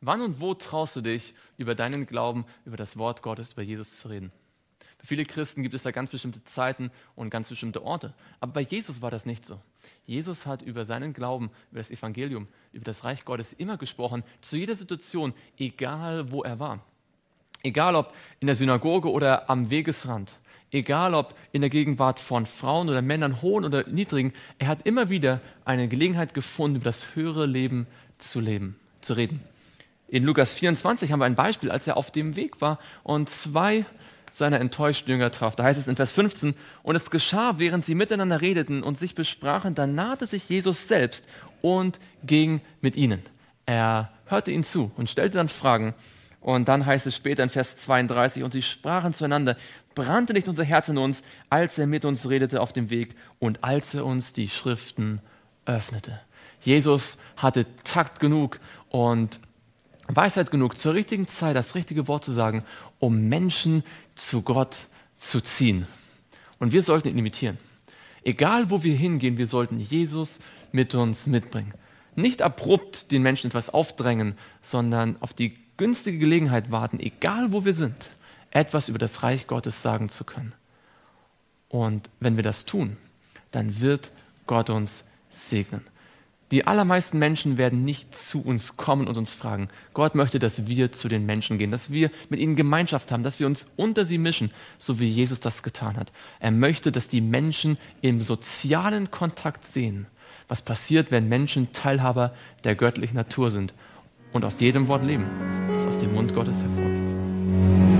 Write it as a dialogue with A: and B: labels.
A: Wann und wo traust du dich, über deinen Glauben, über das Wort Gottes, über Jesus zu reden? Für viele Christen gibt es da ganz bestimmte Zeiten und ganz bestimmte Orte. Aber bei Jesus war das nicht so. Jesus hat über seinen Glauben, über das Evangelium, über das Reich Gottes immer gesprochen, zu jeder Situation, egal wo er war. Egal ob in der Synagoge oder am Wegesrand, egal ob in der Gegenwart von Frauen oder Männern, hohen oder niedrigen, er hat immer wieder eine Gelegenheit gefunden, über das höhere Leben zu reden. In Lukas 24 haben wir ein Beispiel, als er auf dem Weg war und zwei seiner enttäuschten Jünger traf. Da heißt es in Vers 15, und es geschah, während sie miteinander redeten und sich besprachen, da nahte sich Jesus selbst und ging mit ihnen. Er hörte ihnen zu und stellte dann Fragen. Und dann heißt es später in Vers 32, und sie sprachen zueinander, brannte nicht unser Herz in uns, als er mit uns redete auf dem Weg und als er uns die Schriften öffnete. Jesus hatte Takt genug und Weisheit genug, zur richtigen Zeit das richtige Wort zu sagen, um Menschen zu Gott zu ziehen. Und wir sollten ihn imitieren. Egal, wo wir hingehen, wir sollten Jesus mit uns mitbringen. Nicht abrupt den Menschen etwas aufdrängen, sondern auf die günstige Gelegenheit warten, egal wo wir sind, etwas über das Reich Gottes sagen zu können. Und wenn wir das tun, dann wird Gott uns segnen. Die allermeisten Menschen werden nicht zu uns kommen und uns fragen. Gott möchte, dass wir zu den Menschen gehen, dass wir mit ihnen Gemeinschaft haben, dass wir uns unter sie mischen, so wie Jesus das getan hat. Er möchte, dass die Menschen im sozialen Kontakt sehen, was passiert, wenn Menschen Teilhaber der göttlichen Natur sind und aus jedem Wort leben, das aus dem Mund Gottes hervorgeht.